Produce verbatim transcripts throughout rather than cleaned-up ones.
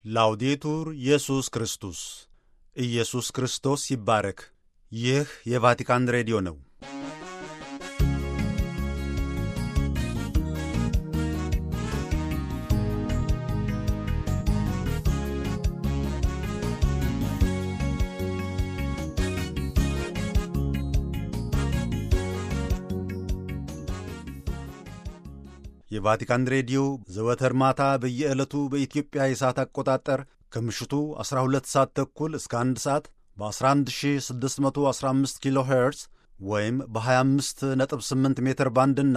ላውዴቱር ኢየሱስ ክርስቶስ ኢየሱስ ክርስቶስ ይባረክ። ይህ የቫቲካን ሬዲዮ ነው። የቫቲካን ሬዲዮ ዘወትር ማታ በየዕለቱ በኢትዮጵያ የሰዓት አቆጣጠር ከምሽቱ አስራ ሁለት ሰዓት ተኩል እስከ አንድ ሰዓት በ11615 ኪሎ ሄርዝ ወይም በ25 ነጥብ ስምንት ሜትር ባንድና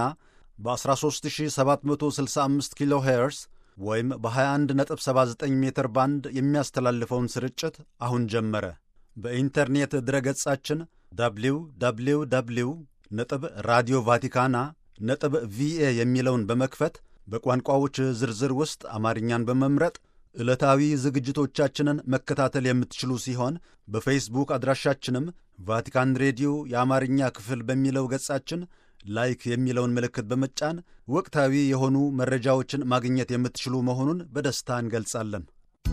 በ13765 ኪሎ ሄርዝ ወይም በ21 ነጥብ ሰባ ዘጠኝ ሜትር ባንድ የሚያስተላልፈውን ስርጭት አሁን ጀመረ። በኢንተርኔት ድረገጻችን ደብሊው ደብሊው ደብሊው ነጥብ ራዲዮ ቫቲካና ነጥብ ቪኤ የሚለውን በመክፈት በቋንቋዎች ዝርዝር ውስጥ አማርኛን በመምረጥ ዕለታዊ ዝግጅቶቻችንን መከታተል የምትችሉ ሲሆን በፌስቡክ አድራሻችንም ቫቲካን ሬዲዮ የአማርኛ ክፍል በሚለው ገጻችን ላይክ የሚለውን ምልክት በመጫን ወቅታዊ የሆኑ መረጃዎችን ማግኘት የምትችሉ መሆኑን በደስታ እንገልጻለን።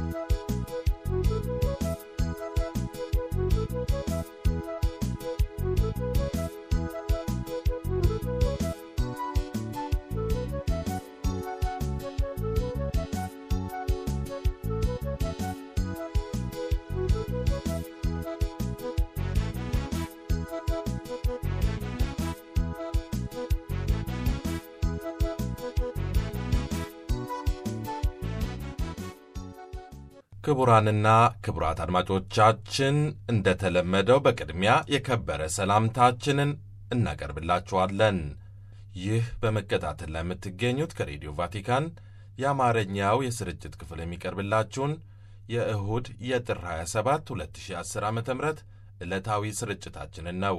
ክቡራንና ክቡራት አድማጮቻችን እንደተለመደው በቅድሚያ የከበረ ሰላምታችንን እናቀርብላችኋለን። ይህ በመከታተል ላይ የምትገኙት ከሬዲዮ ቫቲካን የአማርኛው የስርጭት ክፍል የሚቀርብላችሁን የእሁድ የጥር ሃያ ሰባት ሁለት ሺህ አስር ዓ ም ዕለታዊ ስርጭታችንን ነው።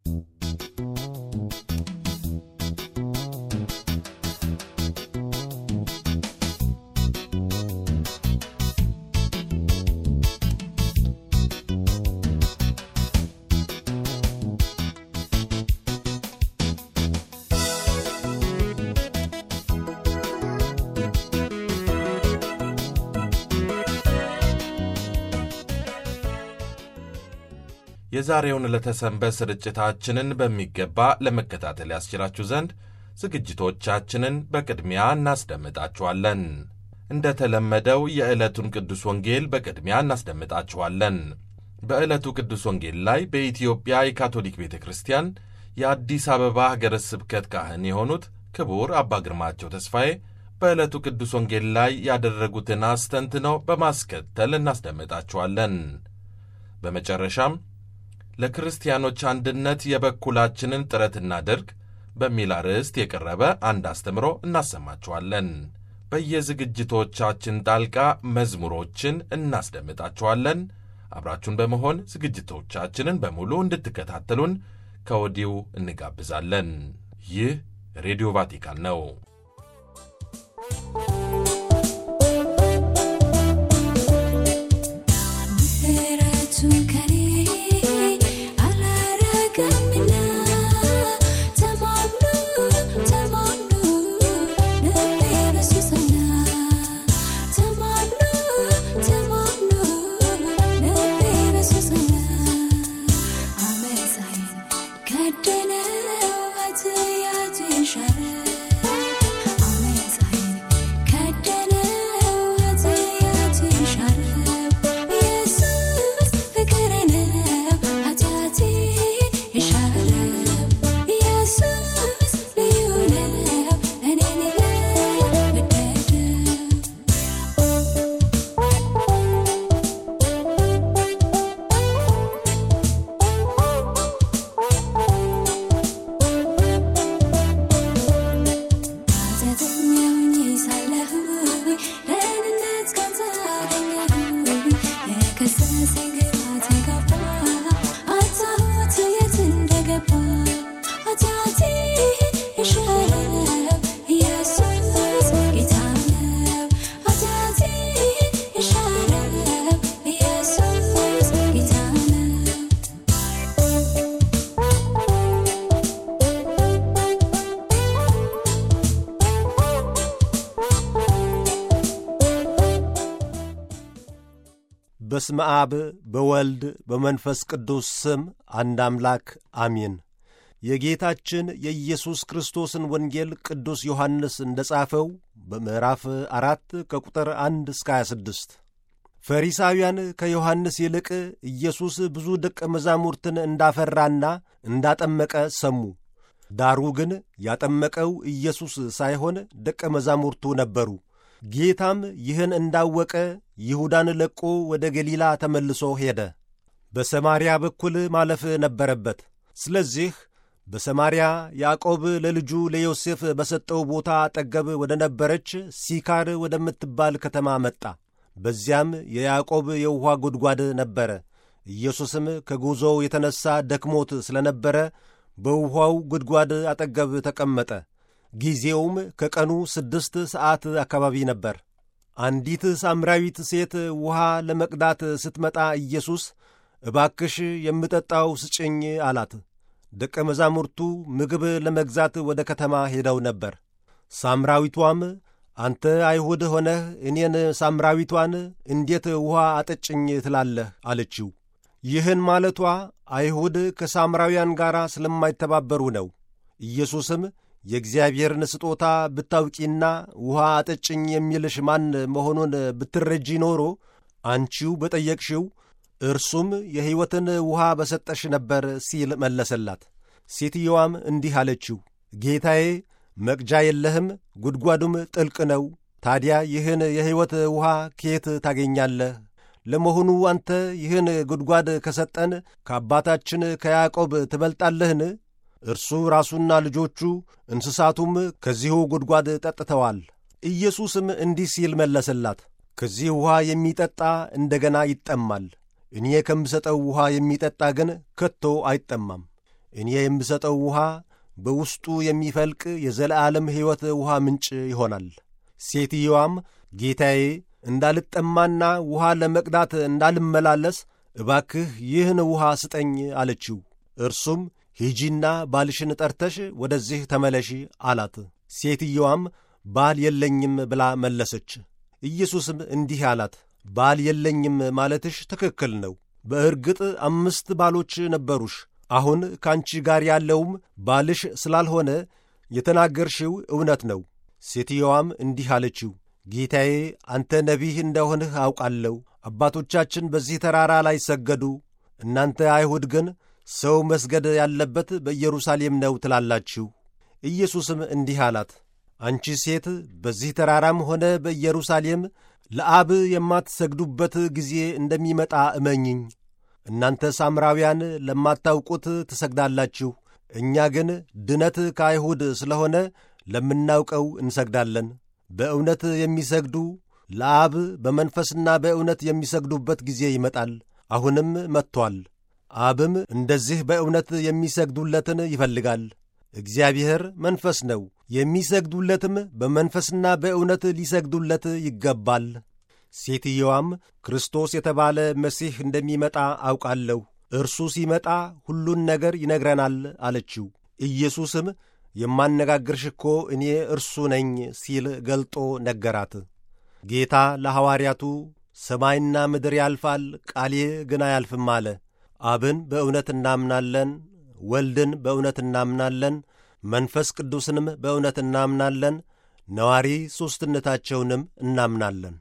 የዛሬውን ዕለተ ሰንበት ስርጭታችንን በሚገባ ለመከታተል ያስችላችሁ ዘንድ ዝግጅቶቻችንን በቅድሚያ እናስደምጣችኋለን። እንደ ተለመደው የዕለቱን ቅዱስ ወንጌል በቅድሚያ እናስደምጣችኋለን። በዕለቱ ቅዱስ ወንጌል ላይ በኢትዮጵያ የካቶሊክ ቤተ ክርስቲያን የአዲስ አበባ ሀገረ ስብከት ካህን የሆኑት ክቡር አባ ግርማቸው ተስፋዬ በዕለቱ ቅዱስ ወንጌል ላይ ያደረጉትን አስተንትነው በማስከተል እናስደምጣችኋለን። በመጨረሻም ለክርስቲያኖች አንድነት የበኩላችንን ጥረት እናድርግ በሚል አርዕስት የቀረበ አንድ አስተምሮ እናሰማችኋለን። በየዝግጅቶቻችን ጣልቃ መዝሙሮችን እናስደምጣችኋለን። አብራችሁን በመሆን ዝግጅቶቻችንን በሙሉ እንድትከታተሉን ከወዲሁ እንጋብዛለን። ይህ ሬዲዮ ቫቲካን ነው። በስመ አብ በወልድ በመንፈስ ቅዱስ ስም አንድ አምላክ አሜን። የጌታችን የኢየሱስ ክርስቶስን ወንጌል ቅዱስ ዮሐንስ እንደ ጻፈው በምዕራፍ አራት ከቁጥር አንድ እስከ ሀያ ስድስት ፈሪሳውያን ከዮሐንስ ይልቅ ኢየሱስ ብዙ ደቀ መዛሙርትን እንዳፈራና እንዳጠመቀ ሰሙ። ዳሩ ግን ያጠመቀው ኢየሱስ ሳይሆን ደቀ መዛሙርቱ ነበሩ። ጌታም ይህን እንዳወቀ ይሁዳን ለቆ ወደ ገሊላ ተመልሶ ሄደ። በሰማርያ በኩል ማለፍ ነበረበት። ስለዚህ በሰማርያ ያዕቆብ ለልጁ ለዮሴፍ በሰጠው ቦታ አጠገብ ወደ ነበረች ሲካር ወደምትባል ከተማ መጣ። በዚያም የያዕቆብ የውኃ ጉድጓድ ነበረ። ኢየሱስም ከጉዞው የተነሣ ደክሞት ስለ ነበረ በውኃው ጉድጓድ አጠገብ ተቀመጠ። ጊዜውም ከቀኑ ስድስት ሰዓት አካባቢ ነበር። አንዲት ሳምራዊት ሴት ውኃ ለመቅዳት ስትመጣ ኢየሱስ እባክሽ የምጠጣው ስጭኝ አላት። ደቀ መዛሙርቱ ምግብ ለመግዛት ወደ ከተማ ሄደው ነበር። ሳምራዊቷም አንተ አይሁድ ሆነህ እኔን ሳምራዊቷን እንዴት ውኃ አጠጭኝ ትላለህ? አለችው። ይህን ማለቷ አይሁድ ከሳምራውያን ጋር ስለማይተባበሩ ነው። ኢየሱስም የእግዚአብሔርን ስጦታ ብታውቂና ውኃ አጠጭኝ የሚልሽ ማን መሆኑን ብትረጂ ኖሮ አንቺው በጠየቅሽው እርሱም የሕይወትን ውኃ በሰጠሽ ነበር ሲል መለሰላት። ሴትየዋም እንዲህ አለችው፣ ጌታዬ መቅጃ የለህም፣ ጉድጓዱም ጥልቅ ነው። ታዲያ ይህን የሕይወት ውኃ ከየት ታገኛለህ? ለመሆኑ አንተ ይህን ጉድጓድ ከሰጠን ከአባታችን ከያዕቆብ ትበልጣለህን? እርሱ ራሱና ልጆቹ እንስሳቱም ከዚሁ ጉድጓድ ጠጥተዋል። ኢየሱስም እንዲህ ሲል መለሰላት፣ ከዚህ ውኃ የሚጠጣ እንደገና ይጠማል። እኔ ከምሰጠው ውኃ የሚጠጣ ግን ከቶ አይጠማም። እኔ የምሰጠው ውኃ በውስጡ የሚፈልቅ የዘለዓለም ሕይወት ውኃ ምንጭ ይሆናል። ሴትየዋም ጌታዬ እንዳልጠማና ውኃ ለመቅዳት እንዳልመላለስ እባክህ ይህን ውኃ ስጠኝ አለችው። እርሱም ሂጂና ባልሽን ጠርተሽ ወደዚህ ተመለሺ አላት። ሴትየዋም ባል የለኝም ብላ መለሰች። ኢየሱስም እንዲህ አላት፣ ባል የለኝም ማለትሽ ትክክል ነው። በእርግጥ አምስት ባሎች ነበሩሽ። አሁን ካንቺ ጋር ያለውም ባልሽ ስላልሆነ የተናገርሽው እውነት ነው። ሴትየዋም እንዲህ አለችው፣ ጌታዬ አንተ ነቢይ እንደሆንህ አውቃለሁ። አባቶቻችን በዚህ ተራራ ላይ ሰገዱ፣ እናንተ አይሁድ ግን ሰው መስገድ ያለበት በኢየሩሳሌም ነው ትላላችሁ። ኢየሱስም እንዲህ አላት፣ አንቺ ሴት በዚህ ተራራም ሆነ በኢየሩሳሌም ለአብ የማትሰግዱበት ጊዜ እንደሚመጣ እመኝኝ። እናንተ ሳምራውያን ለማታውቁት ትሰግዳላችሁ፣ እኛ ግን ድነት ከአይሁድ ስለሆነ ለምናውቀው እንሰግዳለን። በእውነት የሚሰግዱ ለአብ በመንፈስና በእውነት የሚሰግዱበት ጊዜ ይመጣል፣ አሁንም መጥቶአል። አብም እንደዚህ በእውነት የሚሰግዱለትን ይፈልጋል። እግዚአብሔር መንፈስ ነው፣ የሚሰግዱለትም በመንፈስና በእውነት ሊሰግዱለት ይገባል። ሴትየዋም ክርስቶስ የተባለ መሲሕ እንደሚመጣ አውቃለሁ፣ እርሱ ሲመጣ ሁሉን ነገር ይነግረናል አለችው። ኢየሱስም የማነጋግርሽ እኮ እኔ እርሱ ነኝ ሲል ገልጦ ነገራት። ጌታ ለሐዋርያቱ ሰማይና ምድር ያልፋል፣ ቃሌ ግን አያልፍም አለ። አብን በእውነት እናምናለን፣ ወልድን በእውነት እናምናለን፣ መንፈስ ቅዱስንም በእውነት እናምናለን፣ ነዋሪ ሦስትነታቸውንም እናምናለን።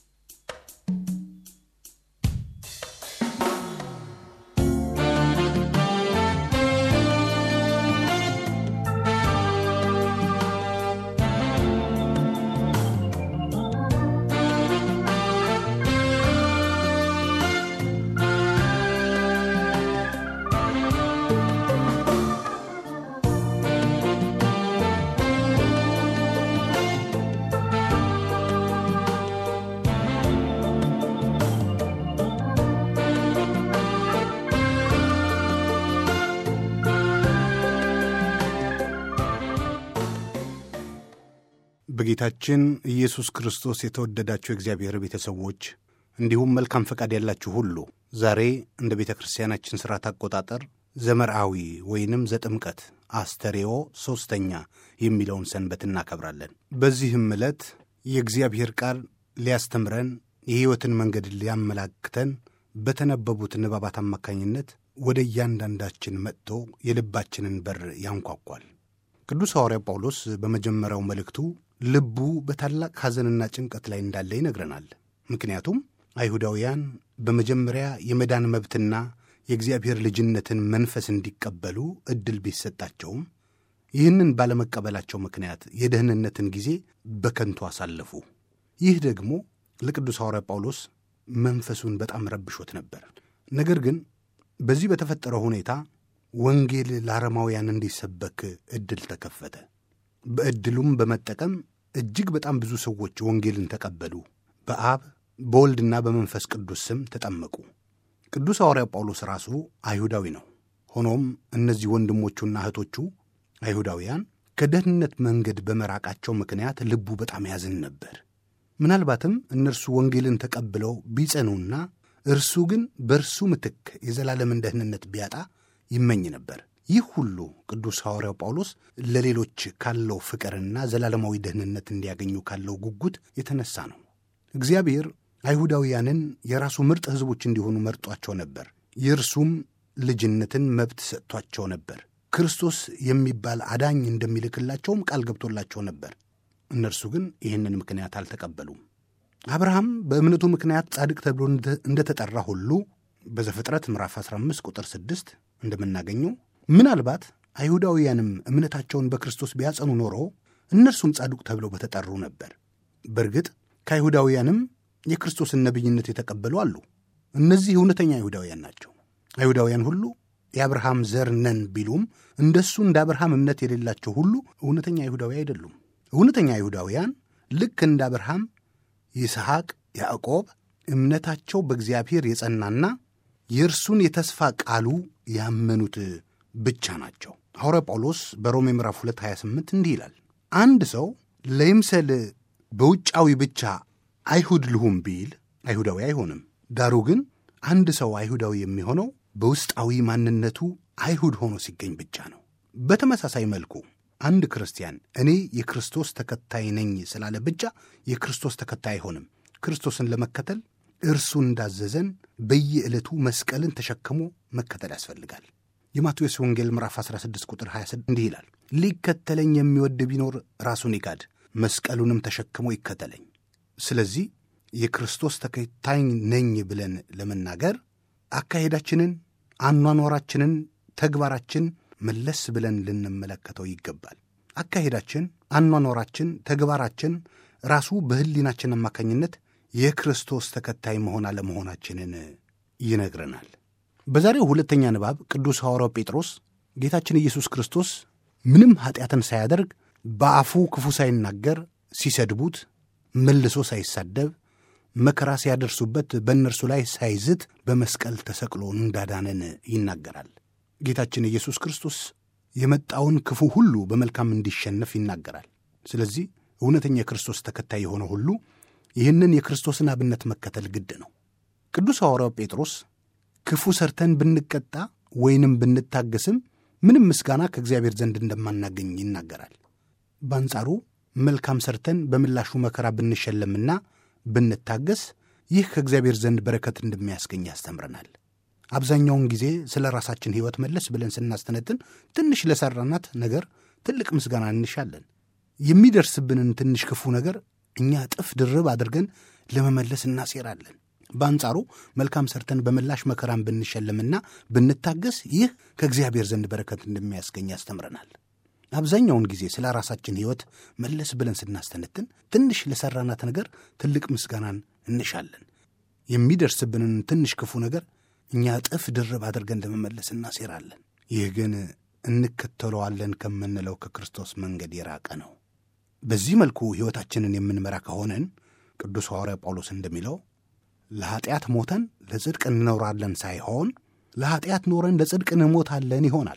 በጌታችን ኢየሱስ ክርስቶስ የተወደዳችሁ የእግዚአብሔር ቤተሰቦች እንዲሁም መልካም ፈቃድ ያላችሁ ሁሉ ዛሬ እንደ ቤተ ክርስቲያናችን ሥርዓት አቆጣጠር ዘመርዓዊ ወይንም ዘጥምቀት አስተሬዮ ሦስተኛ የሚለውን ሰንበት እናከብራለን። በዚህም ዕለት የእግዚአብሔር ቃል ሊያስተምረን የሕይወትን መንገድ ሊያመላክተን በተነበቡት ንባባት አማካኝነት ወደ እያንዳንዳችን መጥቶ የልባችንን በር ያንኳኳል። ቅዱስ ሐዋርያው ጳውሎስ በመጀመሪያው መልእክቱ ልቡ በታላቅ ሐዘንና ጭንቀት ላይ እንዳለ ይነግረናል። ምክንያቱም አይሁዳውያን በመጀመሪያ የመዳን መብትና የእግዚአብሔር ልጅነትን መንፈስ እንዲቀበሉ ዕድል ቢሰጣቸውም ይህንን ባለመቀበላቸው ምክንያት የደህንነትን ጊዜ በከንቱ አሳለፉ። ይህ ደግሞ ለቅዱስ ሐዋርያ ጳውሎስ መንፈሱን በጣም ረብሾት ነበር። ነገር ግን በዚህ በተፈጠረው ሁኔታ ወንጌል ለአረማውያን እንዲሰበክ ዕድል ተከፈተ። በዕድሉም በመጠቀም እጅግ በጣም ብዙ ሰዎች ወንጌልን ተቀበሉ። በአብ በወልድና በመንፈስ ቅዱስ ስም ተጠመቁ። ቅዱስ ሐዋርያው ጳውሎስ ራሱ አይሁዳዊ ነው። ሆኖም እነዚህ ወንድሞቹና እህቶቹ አይሁዳውያን ከደህንነት መንገድ በመራቃቸው ምክንያት ልቡ በጣም ያዝን ነበር። ምናልባትም እነርሱ ወንጌልን ተቀብለው ቢጸኑና እርሱ ግን በእርሱ ምትክ የዘላለምን ደህንነት ቢያጣ ይመኝ ነበር። ይህ ሁሉ ቅዱስ ሐዋርያው ጳውሎስ ለሌሎች ካለው ፍቅርና ዘላለማዊ ደህንነት እንዲያገኙ ካለው ጉጉት የተነሳ ነው። እግዚአብሔር አይሁዳውያንን የራሱ ምርጥ ሕዝቦች እንዲሆኑ መርጧቸው ነበር። የእርሱም ልጅነትን መብት ሰጥቷቸው ነበር። ክርስቶስ የሚባል አዳኝ እንደሚልክላቸውም ቃል ገብቶላቸው ነበር። እነርሱ ግን ይህንን ምክንያት አልተቀበሉም። አብርሃም በእምነቱ ምክንያት ጻድቅ ተብሎ እንደተጠራ ሁሉ በዘፍጥረት ምዕራፍ አስራ አምስት ቁጥር ስድስት እንደምናገኘው ምናልባት አይሁዳውያንም እምነታቸውን በክርስቶስ ቢያጸኑ ኖሮ እነርሱም ጻድቅ ተብለው በተጠሩ ነበር። በእርግጥ ከአይሁዳውያንም የክርስቶስን ነቢይነት የተቀበሉ አሉ። እነዚህ እውነተኛ አይሁዳውያን ናቸው። አይሁዳውያን ሁሉ የአብርሃም ዘር ነን ቢሉም እንደሱ እንደ አብርሃም እምነት የሌላቸው ሁሉ እውነተኛ አይሁዳዊ አይደሉም። እውነተኛ አይሁዳውያን ልክ እንደ አብርሃም፣ ይስሐቅ፣ ያዕቆብ እምነታቸው በእግዚአብሔር የጸናና የእርሱን የተስፋ ቃሉ ያመኑት ብቻ ናቸው። ሐዋርያ ጳውሎስ በሮሜ ምዕራፍ ሁለት ሀያ ስምንት እንዲህ ይላል፣ አንድ ሰው ለይምሰል በውጫዊ ብቻ አይሁድ ልሁም ቢል አይሁዳዊ አይሆንም። ዳሩ ግን አንድ ሰው አይሁዳዊ የሚሆነው በውስጣዊ ማንነቱ አይሁድ ሆኖ ሲገኝ ብቻ ነው። በተመሳሳይ መልኩ አንድ ክርስቲያን እኔ የክርስቶስ ተከታይ ነኝ ስላለ ብቻ የክርስቶስ ተከታይ አይሆንም። ክርስቶስን ለመከተል እርሱ እንዳዘዘን በየዕለቱ መስቀልን ተሸክሞ መከተል ያስፈልጋል። የማቴዎስ ወንጌል ምዕራፍ አስራ ስድስት ቁጥር ሀያ ስድስት እንዲህ ይላል፣ ሊከተለኝ የሚወድ ቢኖር ራሱን ይካድ መስቀሉንም ተሸክሞ ይከተለኝ። ስለዚህ የክርስቶስ ተከታይ ነኝ ብለን ለመናገር አካሄዳችንን፣ አኗኗራችንን፣ ተግባራችን መለስ ብለን ልንመለከተው ይገባል። አካሄዳችን፣ አኗኗራችን፣ ተግባራችን ራሱ በሕሊናችን አማካኝነት የክርስቶስ ተከታይ መሆን አለመሆናችንን ይነግረናል። በዛሬው ሁለተኛ ንባብ ቅዱስ ሐዋርያው ጴጥሮስ ጌታችን ኢየሱስ ክርስቶስ ምንም ኀጢአትን ሳያደርግ በአፉ ክፉ ሳይናገር ሲሰድቡት መልሶ ሳይሳደብ መከራ ሲያደርሱበት በእነርሱ ላይ ሳይዝት በመስቀል ተሰቅሎ እንዳዳነን ይናገራል። ጌታችን ኢየሱስ ክርስቶስ የመጣውን ክፉ ሁሉ በመልካም እንዲሸነፍ ይናገራል። ስለዚህ እውነተኛ የክርስቶስ ተከታይ የሆነ ሁሉ ይህንን የክርስቶስን አብነት መከተል ግድ ነው። ቅዱስ ሐዋርያው ጴጥሮስ ክፉ ሰርተን ብንቀጣ ወይንም ብንታገስም ምንም ምስጋና ከእግዚአብሔር ዘንድ እንደማናገኝ ይናገራል። በአንጻሩ መልካም ሰርተን በምላሹ መከራ ብንሸለምና ብንታገስ ይህ ከእግዚአብሔር ዘንድ በረከት እንደሚያስገኝ ያስተምረናል። አብዛኛውን ጊዜ ስለ ራሳችን ሕይወት መለስ ብለን ስናስተነትን ትንሽ ለሠራናት ነገር ትልቅ ምስጋና እንሻለን። የሚደርስብንን ትንሽ ክፉ ነገር እኛ እጥፍ ድርብ አድርገን ለመመለስ እናሴራለን። በአንጻሩ መልካም ሰርተን በምላሽ መከራን ብንሸለምና ብንታገስ ይህ ከእግዚአብሔር ዘንድ በረከት እንደሚያስገኝ ያስተምረናል። አብዛኛውን ጊዜ ስለ ራሳችን ሕይወት መለስ ብለን ስናስተነትን ትንሽ ለሠራናት ነገር ትልቅ ምስጋናን እንሻለን። የሚደርስብንን ትንሽ ክፉ ነገር እኛ እጥፍ ድርብ አድርገን ለመመለስ እናሴራለን። ይህ ግን እንከተለዋለን ከምንለው ከክርስቶስ መንገድ የራቀ ነው። በዚህ መልኩ ሕይወታችንን የምንመራ ከሆነን ቅዱስ ሐዋርያ ጳውሎስ እንደሚለው ለኀጢአት ሞተን ለጽድቅ እንኖራለን ሳይሆን ለኀጢአት ኖረን ለጽድቅ እንሞታለን ይሆናል።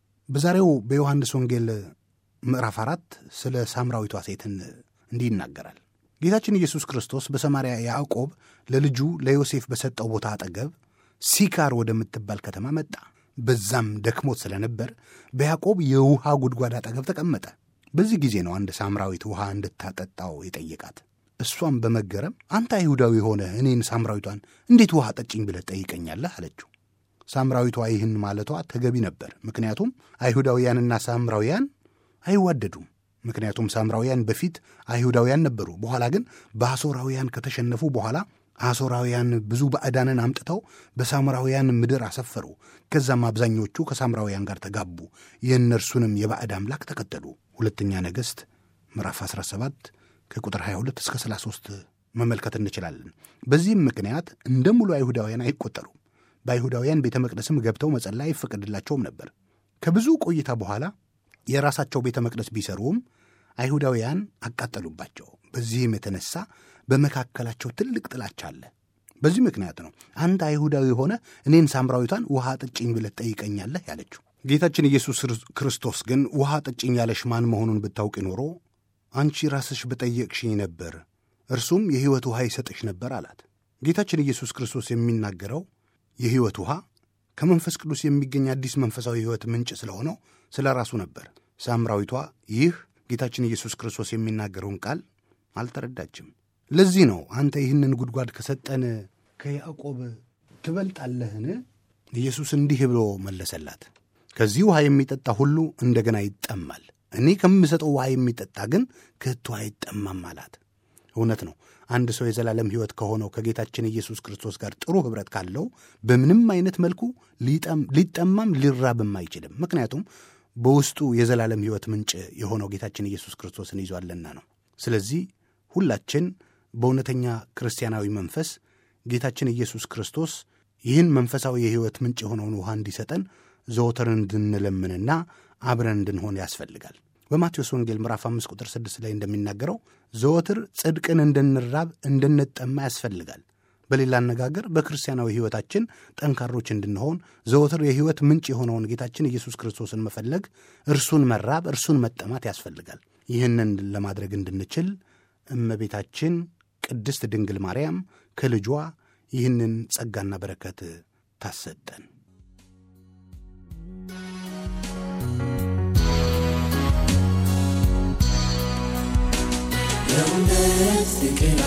በዛሬው በዮሐንስ ወንጌል ምዕራፍ አራት ስለ ሳምራዊቷ ሴትን እንዲህ ይናገራል። ጌታችን ኢየሱስ ክርስቶስ በሰማርያ ያዕቆብ ለልጁ ለዮሴፍ በሰጠው ቦታ አጠገብ ሲካር ወደምትባል ከተማ መጣ። በዛም ደክሞት ስለነበር በያዕቆብ የውሃ ጉድጓድ አጠገብ ተቀመጠ። በዚህ ጊዜ ነው አንድ ሳምራዊት ውሃ እንድታጠጣው የጠየቃት። እሷም በመገረም አንተ አይሁዳዊ ሆነ እኔን ሳምራዊቷን እንዴት ውሃ ጠጪኝ ብለህ ጠይቀኛለህ አለችው። ሳምራዊቷ ይህን ማለቷ ተገቢ ነበር። ምክንያቱም አይሁዳውያንና ሳምራውያን አይዋደዱም። ምክንያቱም ሳምራውያን በፊት አይሁዳውያን ነበሩ። በኋላ ግን በአሦራውያን ከተሸነፉ በኋላ አሦራውያን ብዙ ባዕዳንን አምጥተው በሳምራውያን ምድር አሰፈሩ። ከዛም አብዛኞቹ ከሳምራውያን ጋር ተጋቡ። የእነርሱንም የባዕድ አምላክ ተከተሉ። ሁለተኛ ነገሥት ምዕራፍ አስራ ሰባት ከቁጥር ሀያ ሁለት እስከ ሰላሳ ሦስት መመልከት እንችላለን። በዚህም ምክንያት እንደ ሙሉ አይሁዳውያን አይቆጠሩም። በአይሁዳውያን ቤተ መቅደስም ገብተው መጸለይ አይፈቀድላቸውም ነበር። ከብዙ ቆይታ በኋላ የራሳቸው ቤተ መቅደስ ቢሰሩም አይሁዳውያን አቃጠሉባቸው። በዚህም የተነሳ በመካከላቸው ትልቅ ጥላቻ አለ። በዚህ ምክንያት ነው አንድ አይሁዳዊ ሆነ እኔን ሳምራዊቷን ውሃ ጠጭኝ ብለህ ጠይቀኛለህ ያለችው። ጌታችን ኢየሱስ ክርስቶስ ግን ውሃ ጠጭኝ ያለሽ ማን መሆኑን ብታውቂ ኖሮ አንቺ ራስሽ በጠየቅሽኝ ነበር፣ እርሱም የሕይወት ውሃ ይሰጥሽ ነበር አላት። ጌታችን ኢየሱስ ክርስቶስ የሚናገረው የሕይወት ውሃ ከመንፈስ ቅዱስ የሚገኝ አዲስ መንፈሳዊ ሕይወት ምንጭ ስለሆነው ስለ ራሱ ነበር። ሳምራዊቷ ይህ ጌታችን ኢየሱስ ክርስቶስ የሚናገረውን ቃል አልተረዳችም። ለዚህ ነው አንተ ይህንን ጉድጓድ ከሰጠን ከያዕቆብ ትበልጣለህን? ኢየሱስ እንዲህ ብሎ መለሰላት፣ ከዚህ ውሃ የሚጠጣ ሁሉ እንደገና ይጠማል፣ እኔ ከምሰጠው ውሃ የሚጠጣ ግን ከቶ አይጠማም አላት። እውነት ነው። አንድ ሰው የዘላለም ሕይወት ከሆነው ከጌታችን ኢየሱስ ክርስቶስ ጋር ጥሩ ኅብረት ካለው በምንም አይነት መልኩ ሊጠማም ሊራብም አይችልም። ምክንያቱም በውስጡ የዘላለም ሕይወት ምንጭ የሆነው ጌታችን ኢየሱስ ክርስቶስን ይዟልና ነው። ስለዚህ ሁላችን በእውነተኛ ክርስቲያናዊ መንፈስ ጌታችን ኢየሱስ ክርስቶስ ይህን መንፈሳዊ የሕይወት ምንጭ የሆነውን ውሃ እንዲሰጠን ዘወትር እንድንለምንና አብረን እንድንሆን ያስፈልጋል። በማቴዎስ ወንጌል ምዕራፍ አምስት ቁጥር ስድስት ላይ እንደሚናገረው ዘወትር ጽድቅን እንድንራብ እንድንጠማ ያስፈልጋል። በሌላ አነጋገር በክርስቲያናዊ ሕይወታችን ጠንካሮች እንድንሆን ዘወትር የሕይወት ምንጭ የሆነውን ጌታችን ኢየሱስ ክርስቶስን መፈለግ፣ እርሱን መራብ፣ እርሱን መጠማት ያስፈልጋል። ይህንን ለማድረግ እንድንችል እመቤታችን ቅድስት ድንግል ማርያም ከልጇ ይህንን ጸጋና በረከት ታሰጠን። የእውነት ፍቅር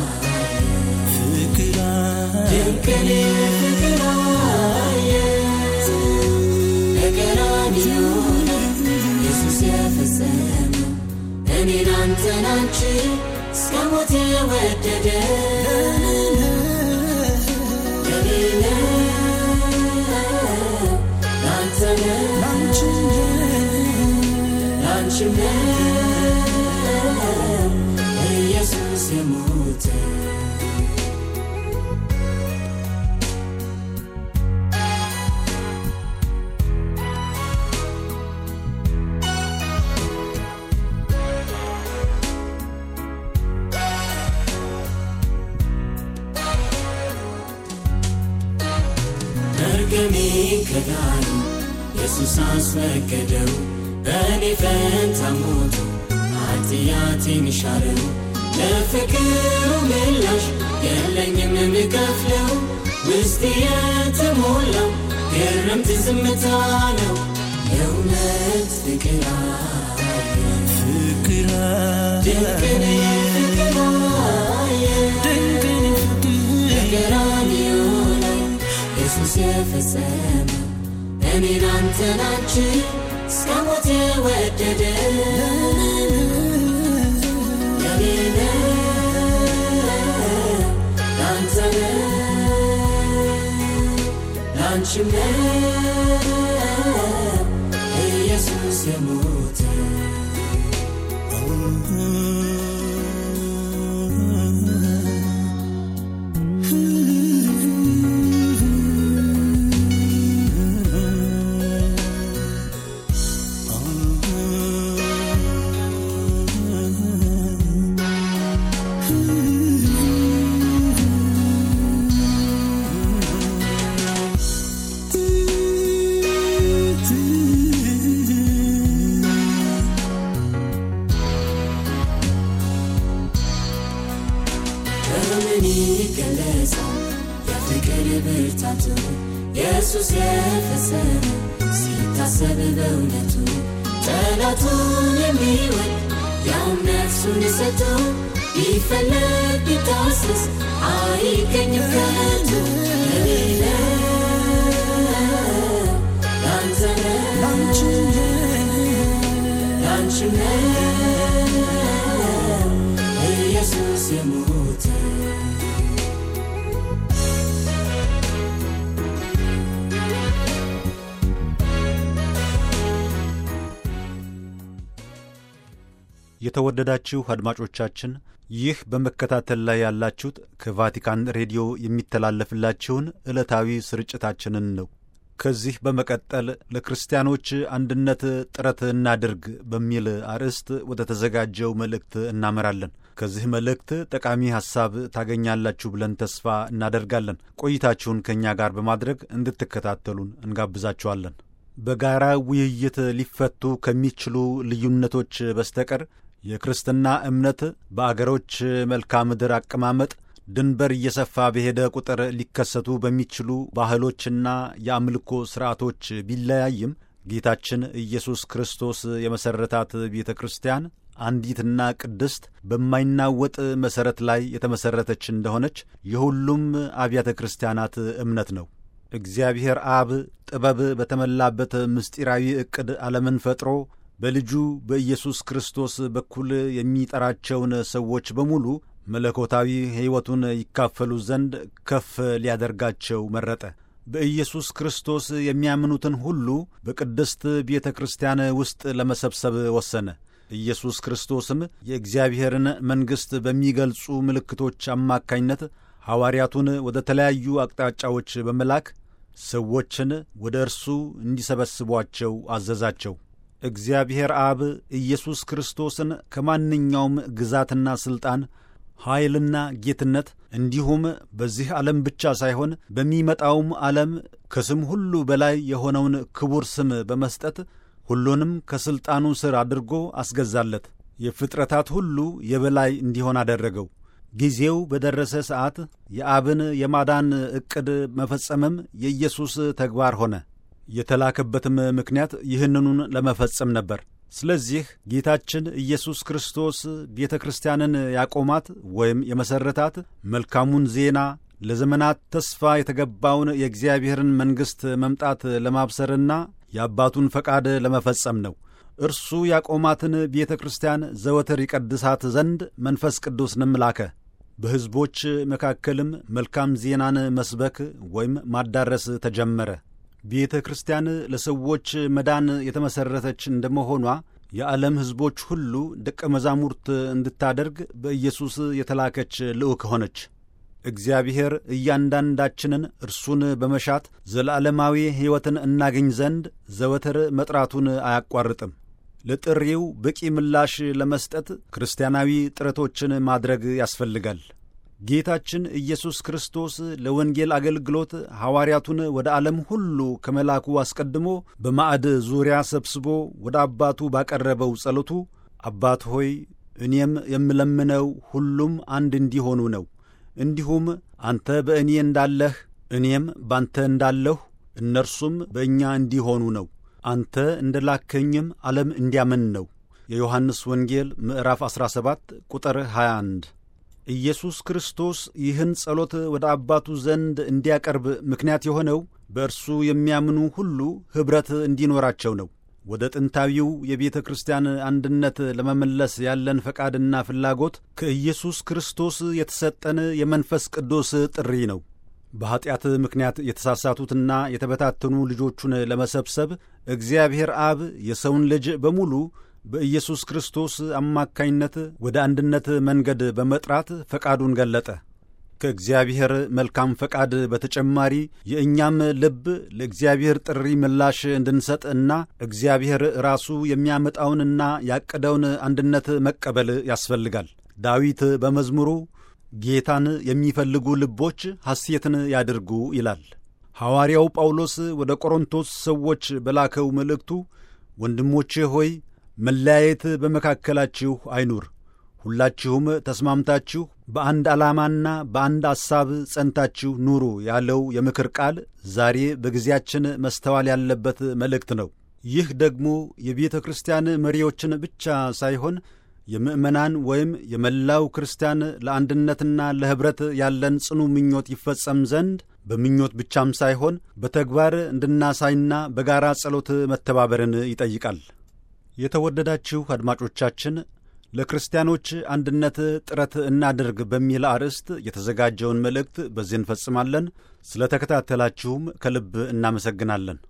ፍቅር ድንቅን ፍቅር በቀራንዮ ኢየሱስ የፈጸመው እኔን አንተን አንቺን እስከ ሞት የወደደ ለኔ ላንተ ላንቺም ኢየሱስ የሞተ መርገሜ ከዳኑ ኢየሱስ አስወገደው፣ በእኔ ፈንታ ሞቶ ኃጢአቴን ሻረው። ለፍቅሩ ምላሽ የለኝም የምከፍለው፣ ውስጤ የተሞላው ግርምት ዝምታ ነው። የእውነት ፍቅር ፍቅር ድንቅን ፍቅር ድንቅን በቀራንዮ ላይ ኢየሱስ የፈጸመው እኔን አንተን አንቺን እስከ ሞት የወደደ ላንቺም ኢየሱስ የሞተ ብርታቱ ኢየሱስ የፈጸመው ሲታሰብ በእውነቱ ጠላቱን የሚወድ ያው ነፍሱን ሰጥቶ ቢፈለግ ቢታሰስ አይገኝም ከቶ ለኔ ላንተ ላንቺ ላንቺ ኢየሱስ የሞተ የተወደዳችሁ አድማጮቻችን ይህ በመከታተል ላይ ያላችሁት ከቫቲካን ሬዲዮ የሚተላለፍላችሁን ዕለታዊ ስርጭታችንን ነው። ከዚህ በመቀጠል ለክርስቲያኖች አንድነት ጥረት እናድርግ በሚል አርዕስት ወደ ተዘጋጀው መልእክት እናመራለን። ከዚህ መልእክት ጠቃሚ ሐሳብ ታገኛላችሁ ብለን ተስፋ እናደርጋለን። ቆይታችሁን ከእኛ ጋር በማድረግ እንድትከታተሉን እንጋብዛችኋለን። በጋራ ውይይት ሊፈቱ ከሚችሉ ልዩነቶች በስተቀር የክርስትና እምነት በአገሮች መልክዓ ምድር አቀማመጥ ድንበር እየሰፋ በሄደ ቁጥር ሊከሰቱ በሚችሉ ባህሎችና የአምልኮ ሥርዓቶች ቢለያይም ጌታችን ኢየሱስ ክርስቶስ የመሠረታት ቤተ ክርስቲያን አንዲትና ቅድስት በማይናወጥ መሠረት ላይ የተመሠረተች እንደሆነች የሁሉም አብያተ ክርስቲያናት እምነት ነው። እግዚአብሔር አብ ጥበብ በተመላበት ምስጢራዊ ዕቅድ ዓለምን ፈጥሮ በልጁ በኢየሱስ ክርስቶስ በኩል የሚጠራቸውን ሰዎች በሙሉ መለኮታዊ ሕይወቱን ይካፈሉ ዘንድ ከፍ ሊያደርጋቸው መረጠ። በኢየሱስ ክርስቶስ የሚያምኑትን ሁሉ በቅድስት ቤተ ክርስቲያን ውስጥ ለመሰብሰብ ወሰነ። ኢየሱስ ክርስቶስም የእግዚአብሔርን መንግሥት በሚገልጹ ምልክቶች አማካኝነት ሐዋርያቱን ወደ ተለያዩ አቅጣጫዎች በመላክ ሰዎችን ወደ እርሱ እንዲሰበስቧቸው አዘዛቸው። እግዚአብሔር አብ ኢየሱስ ክርስቶስን ከማንኛውም ግዛትና ሥልጣን፣ ኃይልና ጌትነት እንዲሁም በዚህ ዓለም ብቻ ሳይሆን በሚመጣውም ዓለም ከስም ሁሉ በላይ የሆነውን ክቡር ስም በመስጠት ሁሉንም ከሥልጣኑ ሥር አድርጎ አስገዛለት። የፍጥረታት ሁሉ የበላይ እንዲሆን አደረገው። ጊዜው በደረሰ ሰዓት የአብን የማዳን ዕቅድ መፈጸምም የኢየሱስ ተግባር ሆነ። የተላከበትም ምክንያት ይህንኑን ለመፈጸም ነበር። ስለዚህ ጌታችን ኢየሱስ ክርስቶስ ቤተ ክርስቲያንን ያቆማት ወይም የመሠረታት መልካሙን ዜና ለዘመናት ተስፋ የተገባውን የእግዚአብሔርን መንግሥት መምጣት ለማብሰርና የአባቱን ፈቃድ ለመፈጸም ነው። እርሱ ያቆማትን ቤተ ክርስቲያን ዘወትር ይቀድሳት ዘንድ መንፈስ ቅዱስንም ላከ። በሕዝቦች መካከልም መልካም ዜናን መስበክ ወይም ማዳረስ ተጀመረ። ቤተ ክርስቲያን ለሰዎች መዳን የተመሠረተች እንደመሆኗ የዓለም ሕዝቦች ሁሉ ደቀ መዛሙርት እንድታደርግ በኢየሱስ የተላከች ልዑክ ሆነች። እግዚአብሔር እያንዳንዳችንን እርሱን በመሻት ዘላለማዊ ሕይወትን እናገኝ ዘንድ ዘወትር መጥራቱን አያቋርጥም። ለጥሪው በቂ ምላሽ ለመስጠት ክርስቲያናዊ ጥረቶችን ማድረግ ያስፈልጋል። ጌታችን ኢየሱስ ክርስቶስ ለወንጌል አገልግሎት ሐዋርያቱን ወደ ዓለም ሁሉ ከመላኩ አስቀድሞ በማዕድ ዙሪያ ሰብስቦ ወደ አባቱ ባቀረበው ጸሎቱ አባት ሆይ እኔም የምለምነው ሁሉም አንድ እንዲሆኑ ነው፣ እንዲሁም አንተ በእኔ እንዳለህ እኔም ባንተ እንዳለሁ እነርሱም በእኛ እንዲሆኑ ነው፣ አንተ እንደ ላከኝም ዓለም እንዲያምን ነው። የዮሐንስ ወንጌል ምዕራፍ አሥራ ሰባት ቁጥር ሃያ አንድ። ኢየሱስ ክርስቶስ ይህን ጸሎት ወደ አባቱ ዘንድ እንዲያቀርብ ምክንያት የሆነው በእርሱ የሚያምኑ ሁሉ ኅብረት እንዲኖራቸው ነው። ወደ ጥንታዊው የቤተ ክርስቲያን አንድነት ለመመለስ ያለን ፈቃድና ፍላጎት ከኢየሱስ ክርስቶስ የተሰጠን የመንፈስ ቅዱስ ጥሪ ነው። በኀጢአት ምክንያት የተሳሳቱትና የተበታተኑ ልጆቹን ለመሰብሰብ እግዚአብሔር አብ የሰውን ልጅ በሙሉ በኢየሱስ ክርስቶስ አማካይነት ወደ አንድነት መንገድ በመጥራት ፈቃዱን ገለጠ። ከእግዚአብሔር መልካም ፈቃድ በተጨማሪ የእኛም ልብ ለእግዚአብሔር ጥሪ ምላሽ እንድንሰጥ እና እግዚአብሔር ራሱ የሚያመጣውንና ያቀደውን አንድነት መቀበል ያስፈልጋል። ዳዊት በመዝሙሩ ጌታን የሚፈልጉ ልቦች ሐሴትን ያድርጉ ይላል። ሐዋርያው ጳውሎስ ወደ ቆሮንቶስ ሰዎች በላከው መልእክቱ ወንድሞቼ ሆይ መለያየት በመካከላችሁ አይኑር፣ ሁላችሁም ተስማምታችሁ በአንድ ዓላማና በአንድ ሐሳብ ጸንታችሁ ኑሩ ያለው የምክር ቃል ዛሬ በጊዜያችን መስተዋል ያለበት መልእክት ነው። ይህ ደግሞ የቤተ ክርስቲያን መሪዎችን ብቻ ሳይሆን የምዕመናን ወይም የመላው ክርስቲያን ለአንድነትና ለኅብረት ያለን ጽኑ ምኞት ይፈጸም ዘንድ በምኞት ብቻም ሳይሆን በተግባር እንድናሳይና በጋራ ጸሎት መተባበርን ይጠይቃል። የተወደዳችሁ አድማጮቻችን፣ ለክርስቲያኖች አንድነት ጥረት እናድርግ በሚል አርዕስት የተዘጋጀውን መልእክት በዚህ እንፈጽማለን። ስለ ተከታተላችሁም ከልብ እናመሰግናለን።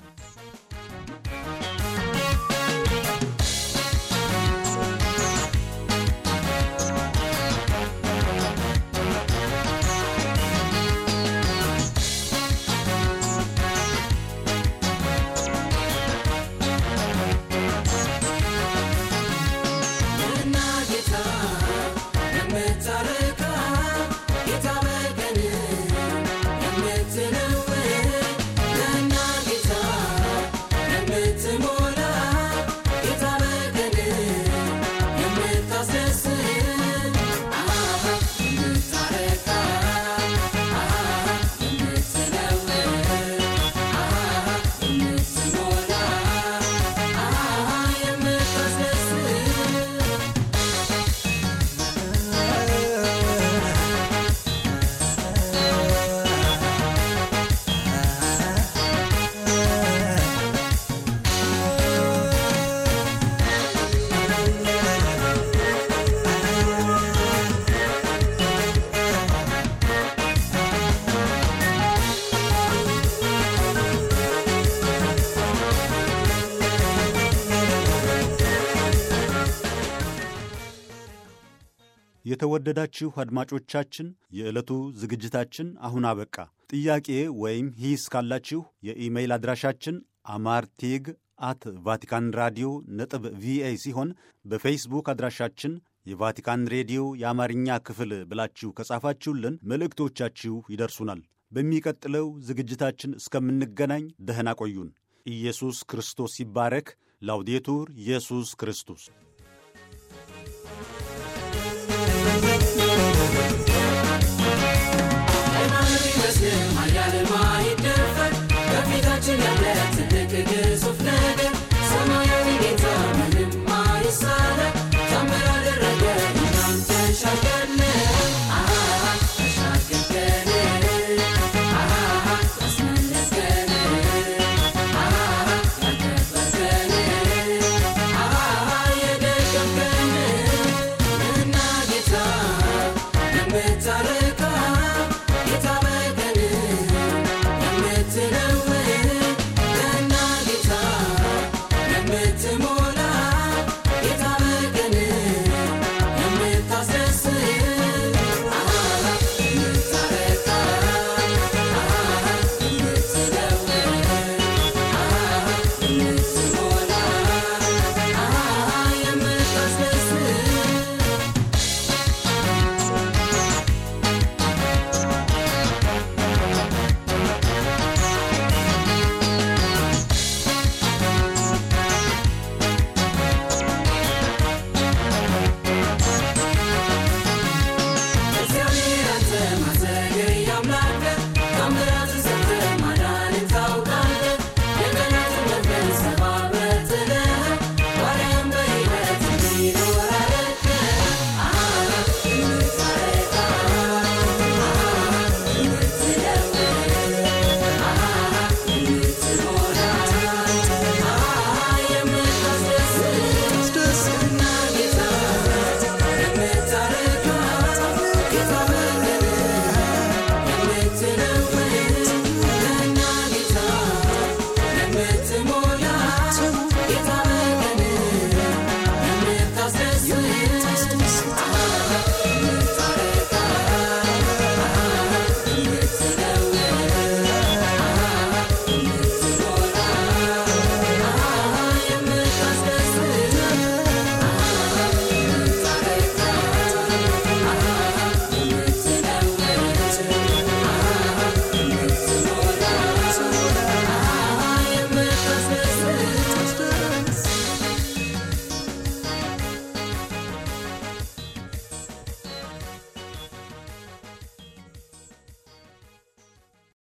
የተወደዳችሁ አድማጮቻችን፣ የዕለቱ ዝግጅታችን አሁን አበቃ። ጥያቄ ወይም ሂስ ካላችሁ የኢሜይል አድራሻችን አማርቲግ አት ቫቲካን ራዲዮ ነጥብ ቪኦኤ ሲሆን በፌስቡክ አድራሻችን የቫቲካን ሬዲዮ የአማርኛ ክፍል ብላችሁ ከጻፋችሁልን መልእክቶቻችሁ ይደርሱናል። በሚቀጥለው ዝግጅታችን እስከምንገናኝ ደህና ቆዩን። ኢየሱስ ክርስቶስ ይባረክ። ላውዴቱር ኢየሱስ ክርስቶስ